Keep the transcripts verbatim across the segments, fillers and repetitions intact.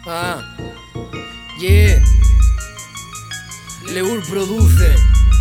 Ah, yeah. Leur produce.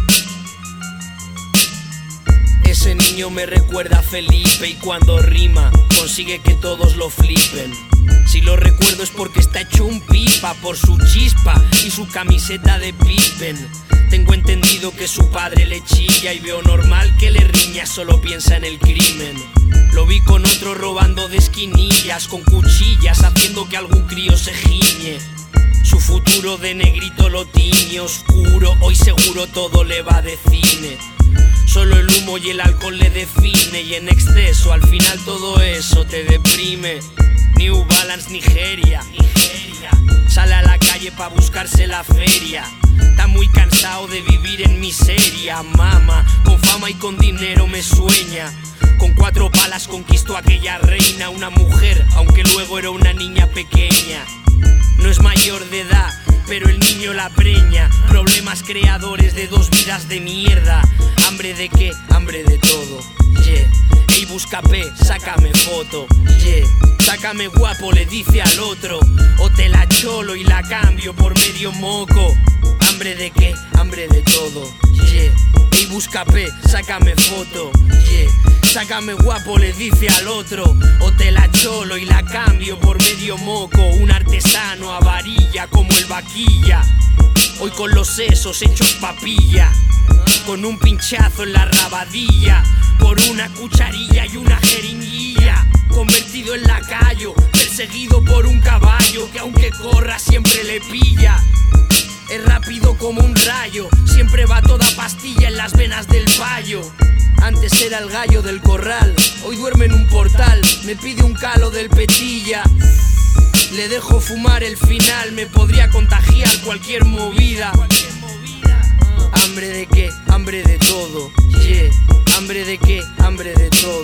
Ese niño me recuerda a Felipe y cuando rima consigue que todos lo flipen. Si lo recuerdo es porque está hecho un pipa por su chispa y su camiseta de Pippen. Tengo entendido que su padre le chilla y veo normal que le riña, solo piensa en el crimen. Lo vi con otro robando de esquinillas, con cuchillas, haciendo que algún crío se giñe. Su futuro de negrito lo tiñe oscuro, hoy seguro todo le va de cine. Solo el humo y el alcohol le define y en exceso al final todo eso te deprime. New Balance Nigeria, Nigeria. Sale a la calle pa' buscarse la feria. Está muy cansado de vivir en miseria, mama. Con fama y con dinero me sueña. Con cuatro palas conquistó a aquella reina, una mujer, aunque luego era una niña pequeña. No es mayor de edad, pero el niño la preña. Problemas creadores de dos vidas de mierda. ¿Hambre de qué? Hambre de todo, yeah. Ey, busca P, sácame foto, yeah. Sácame guapo, le dice al otro. O te la cholo y la cambio por medio moco. ¿Hambre de qué? Hambre de todo, yeah. Ey, busca P, sácame foto, yeah. Sácame guapo, le dice al otro. O te la cholo y la cambio por medio moco. Un artesano a varilla como el vaquilla. Hoy con los sesos hechos papilla, con un pinchazo en la rabadilla, por una cucharilla y una jeringuilla. Convertido en lacayo, perseguido por un caballo que aunque corra siempre le pilla. Es rápido como un rayo, siempre va toda pastilla en las venas del payo. Antes era el gallo del corral, hoy duerme en un portal, me pide un calo del petilla. Le dejo fumar el final, me podría contagiar cualquier movida. ¿Hambre de qué? Hambre de todo, yeah. ¿Hambre de qué? Hambre de todo.